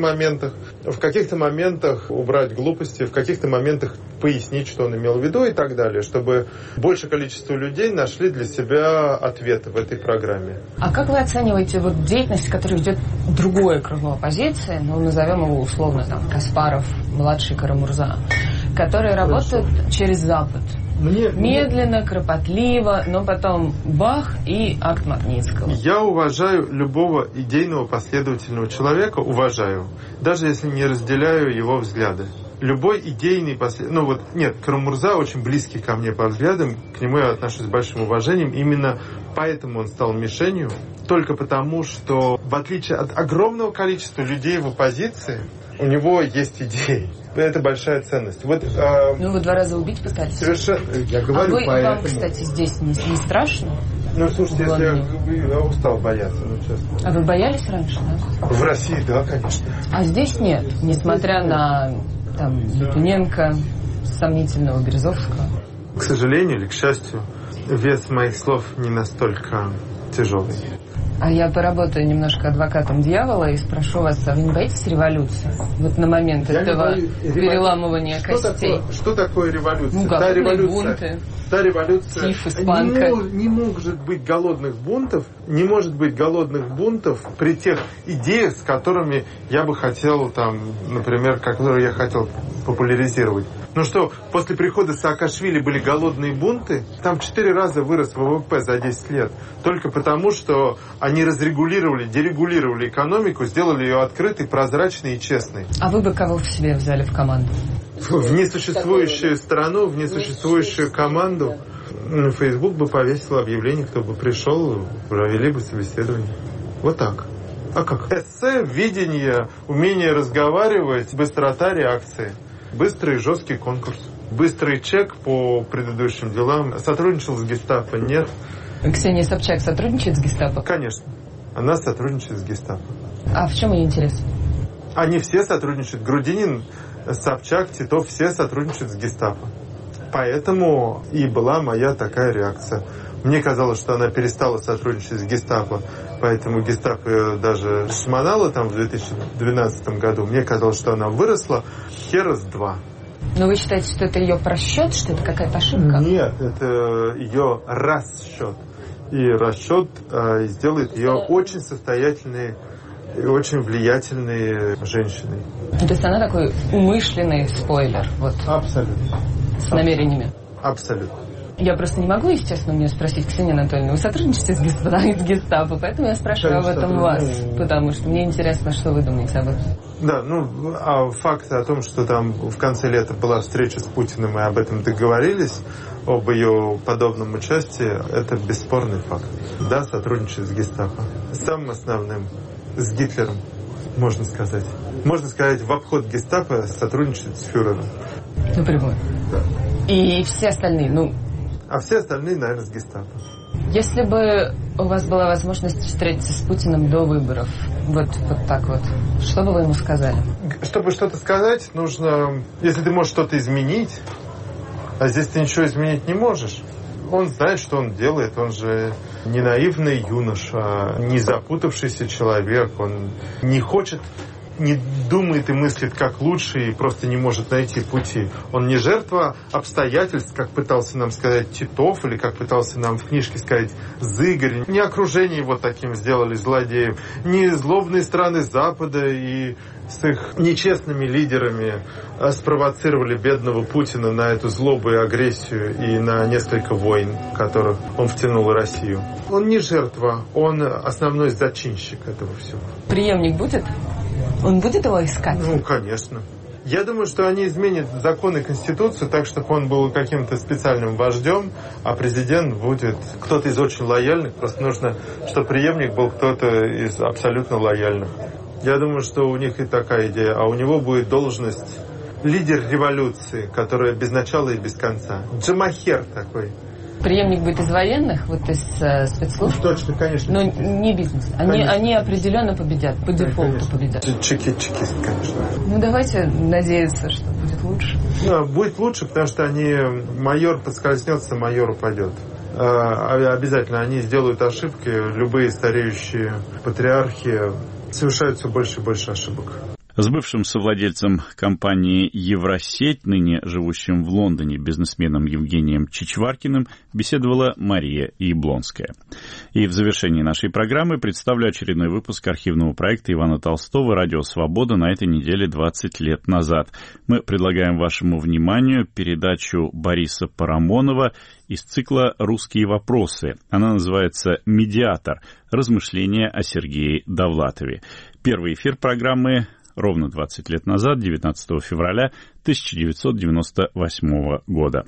моментах убрать глупости, в каких-то моментах пояснить, что он имел в виду и так далее, чтобы большее количество людей нашли для себя ответы в этой программе. А как вы оцениваете деятельность, которую ведет другое крыло оппозиции, назовем его условно Каспаров, младший Карамурза, которые работают через Запад? Медленно, кропотливо, но потом бах и акт Магнитского. Я уважаю любого идейного последовательного человека, даже если не разделяю его взгляды. Любой идейный Карамурза очень близкий ко мне по взглядам, к нему я отношусь с большим уважением, именно поэтому он стал мишенью, только потому, что в отличие от огромного количества людей в оппозиции, у него есть идеи. Это большая ценность. Вы 2 раза убить пытались? Совершенно. Я говорю, поэтому... Вам, кстати, здесь не страшно? Слушайте, если я устал бояться, честно. А вы боялись раньше, да? В России, да, конечно. А здесь нет, несмотря на Литвиненко, сомнительного Березовского? К сожалению или к счастью, вес моих слов не настолько тяжелый. А я поработаю немножко адвокатом дьявола и спрошу вас, а вы не боитесь революции? На момент этого переламывания костей. Что такое революция? Бунты. Та революция. Тиф, испанка. Не может быть голодных бунтов. Не может быть голодных бунтов при тех идеях, с которыми я бы хотел, например, которые я хотел популяризировать. После прихода Саакашвили были голодные бунты? Там 4 раза вырос ВВП за 10 лет. Только потому, что они дерегулировали экономику, сделали ее открытой, прозрачной и честной. А вы бы кого в себе взяли в команду? В несуществующую страну, в несуществующую команду. Facebook бы повесил объявление, кто бы пришел, провели бы собеседование. Вот так. А как? Эссе, видение, умение разговаривать, быстрота реакции. Быстрый и жесткий конкурс. Быстрый чек по предыдущим делам. Сотрудничал с гестапо? Нет. Ксения Собчак сотрудничает с гестапо? Конечно. Она сотрудничает с гестапо. А в чем ее интерес? Они все сотрудничают. Грудинин, Собчак, Титов, все сотрудничают с гестапо. Поэтому и была моя такая реакция. Мне казалось, что она перестала сотрудничать с гестапо, поэтому гестапо ее даже шмонало там в 2012 году. Мне казалось, что она выросла хера с два. Но вы считаете, что это ее просчет, что это какая-то ошибка? Нет, это ее расчет. И расчет сделает ее очень состоятельной и очень влиятельной женщиной. То есть она такой умышленный спойлер. Вот. Абсолютно. С намерениями. Абсолютно. Я просто не могу, естественно, мне спросить, Ксения Анатольевна, вы сотрудничаете с гестапо, поэтому я спрашиваю об этом вас, потому что мне интересно, что вы думаете об этом. Да, а факт о том, что там в конце лета была встреча с Путиным, и об этом договорились, об ее подобном участии, это бесспорный факт. Да, сотрудничает с гестапо. Самым основным, с Гитлером, можно сказать. Можно сказать, в обход гестапо сотрудничает с фюрером. Напрямую. Да. И все остальные, А все остальные, наверное, с гестапо. Если бы у вас была возможность встретиться с Путиным до выборов, вот так вот, что бы вы ему сказали? Чтобы что-то сказать, нужно... Если ты можешь что-то изменить, а здесь ты ничего изменить не можешь, он знает, что он делает, он же не наивный юноша, не запутавшийся человек, он не хочет... не думает и мыслит как лучше и просто не может найти пути. Он не жертва обстоятельств, как пытался нам сказать Титов, или как пытался нам в книжке сказать Зыгорь. Не окружение его таким сделали злодеем, не злобные страны Запада и с их нечестными лидерами спровоцировали бедного Путина на эту злобу и агрессию и на несколько войн, в которых он втянул Россию. Он не жертва, он основной зачинщик этого всего. Преемник будет? Он будет его искать? Конечно. Я думаю, что они изменят закон и конституцию так, чтобы он был каким-то специальным вождем, а президент будет кто-то из очень лояльных. Просто нужно, чтобы преемник был кто-то из абсолютно лояльных. Я думаю, что у них и такая идея. А у него будет должность лидер революции, которая без начала и без конца. Джамахер такой. Преемник будет из военных, вот из спецслужб? Точно, конечно. Но не бизнес. Они определенно победят, по дефолту победят. Чекист, конечно. Давайте надеяться, что будет лучше. Будет лучше, потому что майор подскользнется, майор упадет. Обязательно они сделают ошибки. Любые стареющие патриархи совершают все больше и больше ошибок. С бывшим совладельцем компании «Евросеть», ныне живущим в Лондоне, бизнесменом Евгением Чичваркиным, беседовала Мария Яблонская. И в завершении нашей программы представлю очередной выпуск архивного проекта Ивана Толстого «Радио Свобода» на этой неделе 20 лет назад. Мы предлагаем вашему вниманию передачу Бориса Парамонова из цикла «Русские вопросы». Она называется «Медиатор. Размышления о Сергее Довлатове». Первый эфир программы ровно 20 лет назад, 19 февраля 1998 года.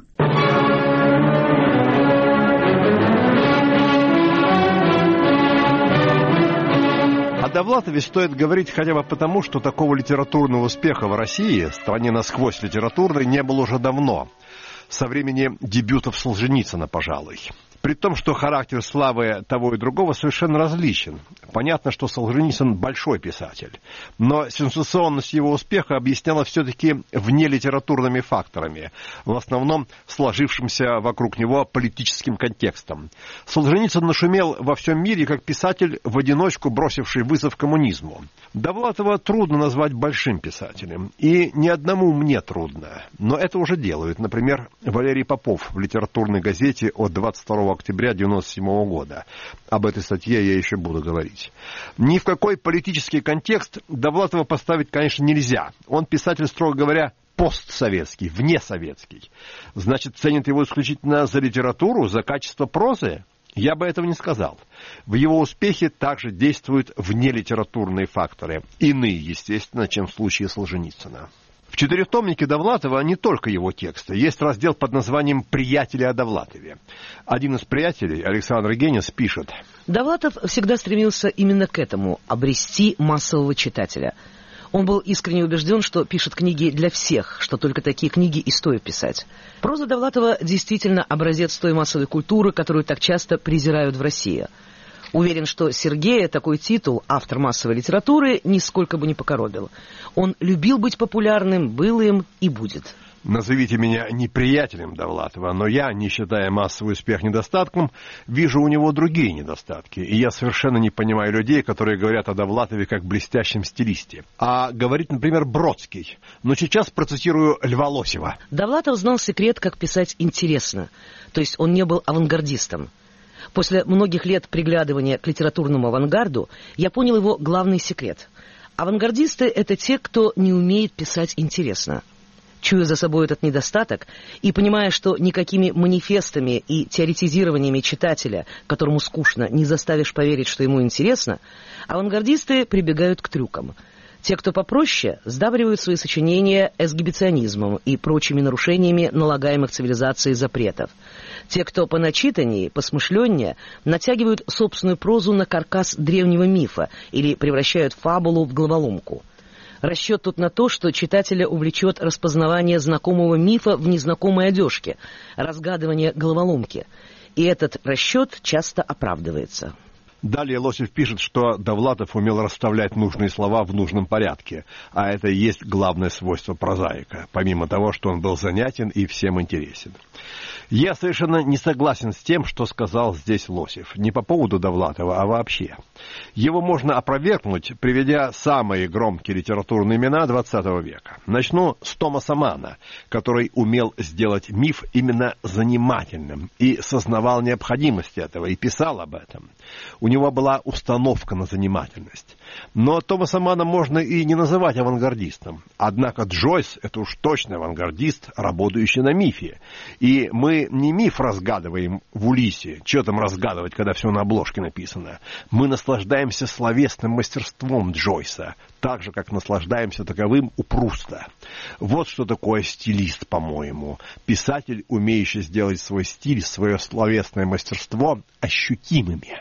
О Довлатове стоит говорить хотя бы потому, что такого литературного успеха в России, стране насквозь литературной, не было уже давно. Со времени дебютов Солженицына, пожалуй. При том, что характер славы того и другого совершенно различен. Понятно, что Солженицын большой писатель. Но сенсационность его успеха объясняла все-таки внелитературными факторами. В основном сложившимся вокруг него политическим контекстом. Солженицын нашумел во всем мире как писатель, в одиночку бросивший вызов коммунизму. Довлатова трудно назвать большим писателем. И ни одному мне трудно. Но это уже делают. Например, Валерий Попов в литературной газете от 22 октября 1997 года. Об этой статье я еще буду говорить. Ни в какой политический контекст Довлатова поставить, конечно, нельзя. Он писатель, строго говоря, постсоветский, внесоветский. Значит, ценят его исключительно за литературу, за качество прозы? Я бы этого не сказал. В его успехе также действуют внелитературные факторы. Иные, естественно, чем в случае Солженицына. В четырехтомнике Довлатова не только его тексты. Есть раздел под названием «Приятели о Довлатове». Один из приятелей, Александр Генис, пишет: Довлатов всегда стремился именно к этому – обрести массового читателя. Он был искренне убежден, что пишет книги для всех, что только такие книги и стоит писать. Проза Довлатова действительно образец той массовой культуры, которую так часто презирают в России. Уверен, что Сергея такой титул, автор массовой литературы, нисколько бы не покоробил. Он любил быть популярным, был им и будет. Назовите меня неприятелем Довлатова, но я, не считая массовый успех недостатком, вижу у него другие недостатки. И я совершенно не понимаю людей, которые говорят о Довлатове как блестящем стилисте. А говорит, например, Бродский. Но сейчас процитирую Льва Лосева. Довлатов знал секрет, как писать интересно. То есть он не был авангардистом. После многих лет приглядывания к литературному авангарду я понял его главный секрет. Авангардисты — это те, кто не умеет писать интересно. Чуя за собой этот недостаток и понимая, что никакими манифестами и теоретизированиями читателя, которому скучно, не заставишь поверить, что ему интересно, авангардисты прибегают к трюкам. Те, кто попроще, сдабривают свои сочинения эксгибиционизмом и прочими нарушениями налагаемых цивилизацией запретов. Те, кто поначитаннее, посмышленнее, натягивают собственную прозу на каркас древнего мифа или превращают фабулу в головоломку. Расчет тут на то, что читателя увлечет распознавание знакомого мифа в незнакомой одежке, разгадывание головоломки. И этот расчет часто оправдывается. Далее Лосев пишет, что Довлатов умел расставлять нужные слова в нужном порядке, а это и есть главное свойство прозаика, помимо того, что он был занятен и всем интересен. Я совершенно не согласен с тем, что сказал здесь Лосев. Не по поводу Довлатова, а вообще. Его можно опровергнуть, приведя самые громкие литературные имена XX века. Начну с Томаса Манна, который умел сделать миф именно занимательным и сознавал необходимость этого, и писал об этом. У него была установка на занимательность. Но Томаса Манна можно и не называть авангардистом. Однако Джойс — это уж точно авангардист, работающий на мифе. И мы не миф разгадываем в Улиссе. Что там разгадывать, когда все на обложке написано? Мы наслаждаемся словесным мастерством Джойса, так же, как наслаждаемся таковым у Пруста. Вот что такое стилист, по-моему. Писатель, умеющий сделать свой стиль, свое словесное мастерство ощутимыми.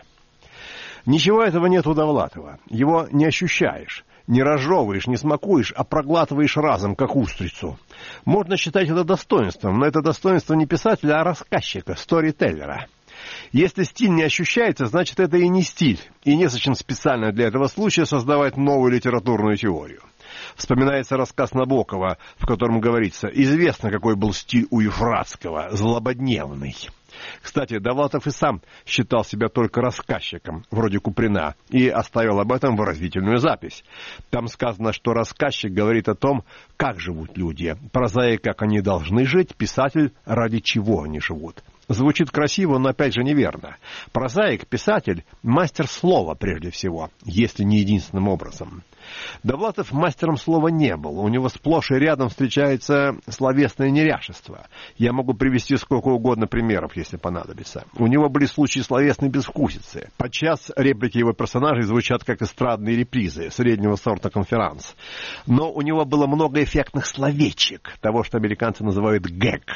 Ничего этого нет у Довлатова. Его не ощущаешь, не разжевываешь, не смакуешь, а проглатываешь разом, как устрицу. Можно считать это достоинством, но это достоинство не писателя, а рассказчика, сторителлера. Если стиль не ощущается, значит, это и не стиль, и незачем специально для этого случая создавать новую литературную теорию. Вспоминается рассказ Набокова, в котором говорится: «Известно, какой был стиль у Ефратского, злободневный». Кстати, Довлатов и сам считал себя только рассказчиком, вроде Куприна, и оставил об этом выразительную запись. Там сказано, что рассказчик говорит о том, как живут люди, прозаик, как они должны жить, писатель, ради чего они живут. Звучит красиво, но опять же неверно. Прозаик, писатель, мастер слова прежде всего, если не единственным образом. Довлатов мастером слова не был. У него сплошь и рядом встречается словесное неряшество. Я могу привести сколько угодно примеров, если понадобится. У него были случаи словесной безвкусицы. Подчас реплики его персонажей звучат как эстрадные репризы, среднего сорта конферанс. Но у него было много эффектных словечек, того, что американцы называют гэг.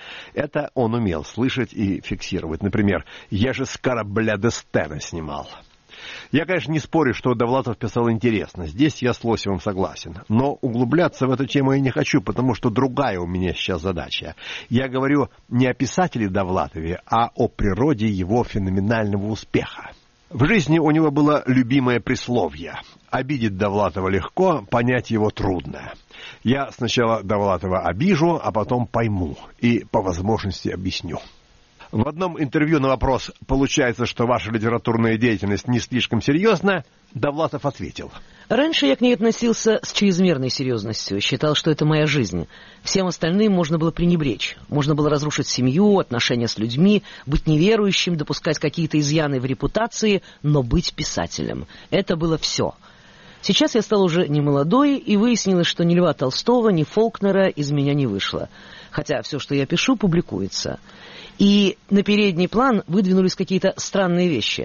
Это он умел слышать и фиксировать. Например, «Я же с корабля Дестена снимал». Я, конечно, не спорю, что Довлатов писал интересно. Здесь я с Лосевым согласен. Но углубляться в эту тему я не хочу, потому что другая у меня сейчас задача. Я говорю не о писателе Довлатове, а о природе его феноменального успеха. В жизни у него было любимое присловие: «Обидеть Довлатова легко, понять его трудно». Я сначала Довлатова обижу, а потом пойму и по возможности объясню. В одном интервью на вопрос «Получается, что ваша литературная деятельность не слишком серьезна?» Довлатов ответил: «Раньше я к ней относился с чрезмерной серьезностью, считал, что это моя жизнь. Всем остальным можно было пренебречь. Можно было разрушить семью, отношения с людьми, быть неверующим, допускать какие-то изъяны в репутации, но быть писателем. Это было все. Сейчас я стал уже не молодой, и выяснилось, что ни Льва Толстого, ни Фолкнера из меня не вышло. Хотя все, что я пишу, публикуется. И на передний план выдвинулись какие-то странные вещи.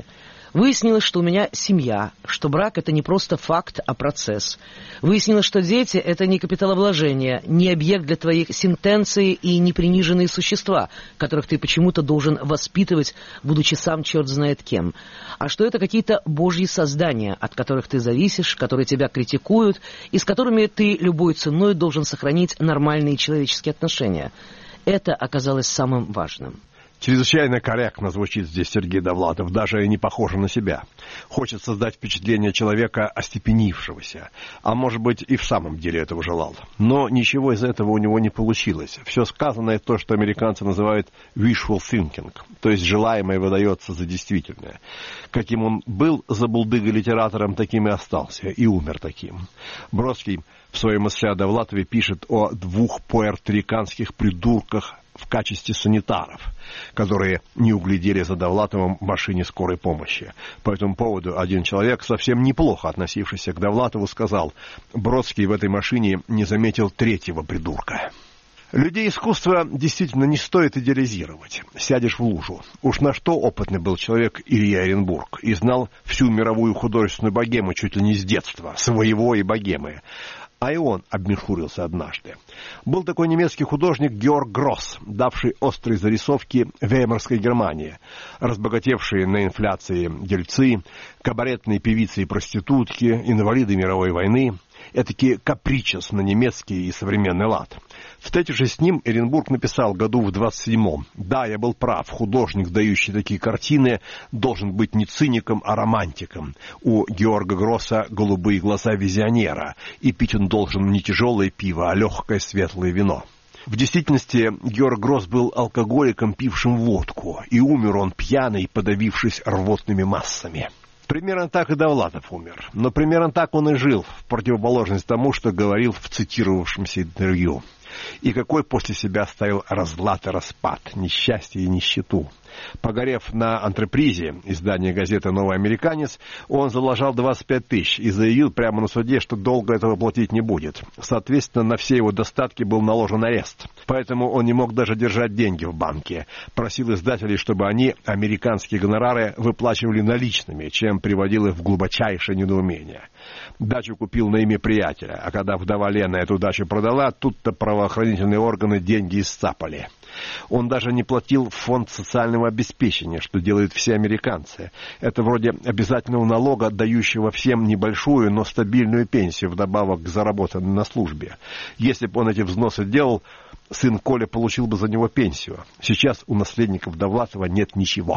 Выяснилось, что у меня семья, что брак – это не просто факт, а процесс. Выяснилось, что дети – это не капиталовложение, не объект для твоих сентенций и не приниженные существа, которых ты почему-то должен воспитывать, будучи сам черт знает кем. А что это какие-то божьи создания, от которых ты зависишь, которые тебя критикуют и с которыми ты любой ценой должен сохранить нормальные человеческие отношения. Это оказалось самым важным. Чрезвычайно корректно звучит здесь Сергей Довлатов, даже не похоже на себя. Хочет создать впечатление человека остепенившегося, а может быть и в самом деле этого желал. Но ничего из этого у него не получилось. Все сказанное то, что американцы называют wishful thinking, то есть желаемое выдается за действительное. Каким он был забулдыгой-литератором, таким и остался, и умер таким. Бродский в своем эссе о Довлатове пишет о 2 пуэрториканских придурках в качестве санитаров, которые не углядели за Довлатовым в машине скорой помощи. По этому поводу один человек, совсем неплохо относившийся к Довлатову, сказал: «Бродский в этой машине не заметил 3-го придурка». Людей искусства действительно не стоит идеализировать. Сядешь в лужу. Уж на что опытный был человек Илья Эренбург и знал всю мировую художественную богему чуть ли не с детства, своего и богемы. А и он обмешурился однажды. Был такой немецкий художник Георг Гросс, давший острые зарисовки Веймарской Германии, разбогатевшие на инфляции дельцы, кабаретные певицы и проститутки, инвалиды мировой войны, этакий капричес на немецкий и современный лад. Встретившись с ним, Эренбург написал году в 27-м: «Да, я был прав, художник, дающий такие картины, должен быть не циником, а романтиком. У Георга Гросса голубые глаза визионера, и пить он должен не тяжелое пиво, а легкое светлое вино». В действительности Георг Гросс был алкоголиком, пившим водку, и умер он пьяный, подавившись рвотными массами. Примерно так и Довлатов умер. Но примерно так он и жил, в противоположность тому, что говорил в цитировавшемся интервью. И какой после себя оставил разлад и распад, несчастье и нищету. Погорев на антрепризе издания газеты «Новый американец», он заложил 25 тысяч и заявил прямо на суде, что долго этого платить не будет. Соответственно, на все его достатки был наложен арест. Поэтому он не мог даже держать деньги в банке. Просил издателей, чтобы они американские гонорары выплачивали наличными, чем приводил их в глубочайшее недоумение. Дачу купил на имя приятеля, а когда вдова Лена эту дачу продала, тут-то правоохранительные органы деньги исцапали. Он даже не платил в фонд социального обеспечения, что делают все американцы. Это вроде обязательного налога, отдающего всем небольшую, но стабильную пенсию вдобавок к заработанной на службе. Если бы он эти взносы делал, сын Коля получил бы за него пенсию. Сейчас у наследников Довлатова нет ничего.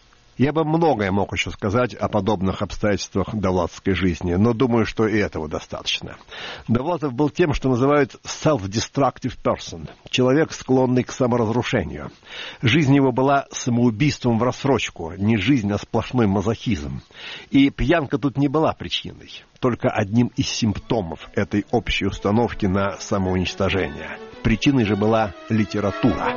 Я бы многое мог еще сказать о подобных обстоятельствах довлатовской жизни, но думаю, что и этого достаточно. Довлатов был тем, что называют self-destructive person, человек, склонный к саморазрушению. Жизнь его была самоубийством в рассрочку, не жизнь, а сплошной мазохизм. И пьянка тут не была причиной, только одним из симптомов этой общей установки на самоуничтожение. Причиной же была литература.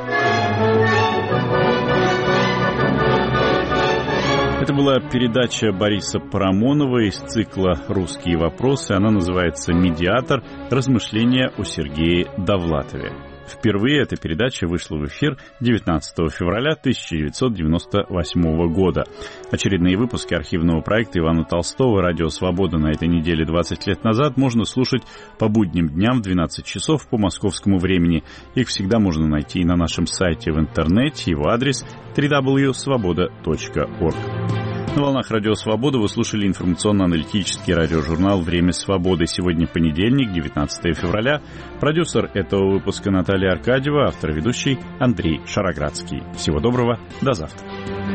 Это была передача Бориса Парамонова из цикла «Русские вопросы». Она называется «Медиатор. Размышления о Сергее Довлатове». Впервые эта передача вышла в эфир 19 февраля 1998 года. Очередные выпуски архивного проекта Ивана Толстого «Радио Свобода» на этой неделе 20 лет назад можно слушать по будним дням в 12 часов по московскому времени. Их всегда можно найти на нашем сайте в интернете. Его адрес www.svoboda.org. На волнах Радио Свобода вы слушали информационно-аналитический радиожурнал «Время свободы». Сегодня понедельник, 19 февраля. Продюсер этого выпуска Наталья Аркадьева, автор и ведущий Андрей Шароградский. Всего доброго, до завтра.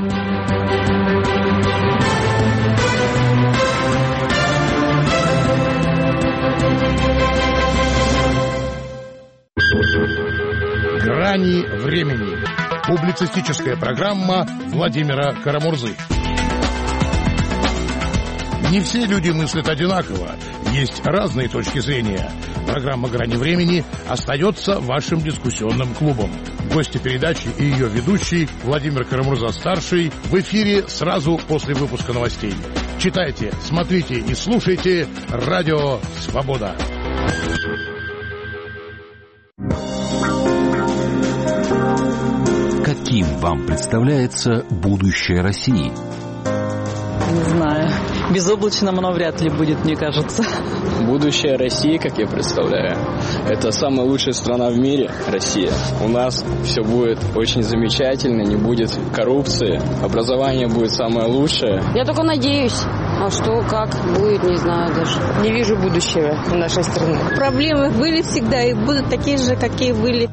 «Грани времени». Публицистическая программа Владимира Карамурзы. Не все люди мыслят одинаково. Есть разные точки зрения. Программа «Грани времени» остается вашим дискуссионным клубом. Гости передачи и ее ведущий Владимир Карамурза-старший в эфире сразу после выпуска новостей. Читайте, смотрите и слушайте «Радио Свобода». Каким вам представляется будущее России? Не знаю. Безоблачным оно вряд ли будет, мне кажется. Будущее России, как я представляю, это самая лучшая страна в мире, Россия. У нас все будет очень замечательно, не будет коррупции, образование будет самое лучшее. Я только надеюсь. А что, как будет, не знаю даже. Не вижу будущего нашей страны. Проблемы были всегда и будут такие же, какие были.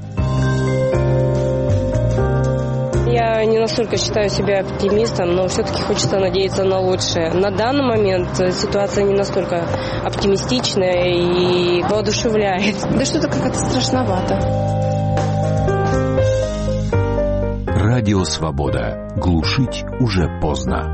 Я не настолько считаю себя оптимистом, но все-таки хочется надеяться на лучшее. На данный момент ситуация не настолько оптимистичная и воодушевляет. Да что-то как-то страшновато. Радио «Свобода». Глушить уже поздно.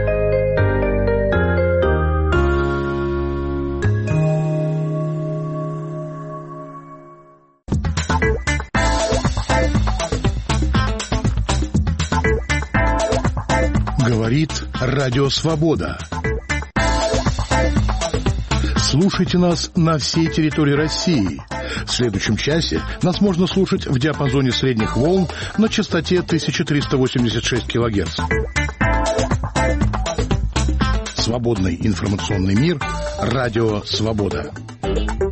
Говорит Радио Свобода. Слушайте нас на всей территории России. В следующем часе нас можно слушать в диапазоне средних волн на частоте 1386 кГц. Свободный информационный мир. Радио Свобода.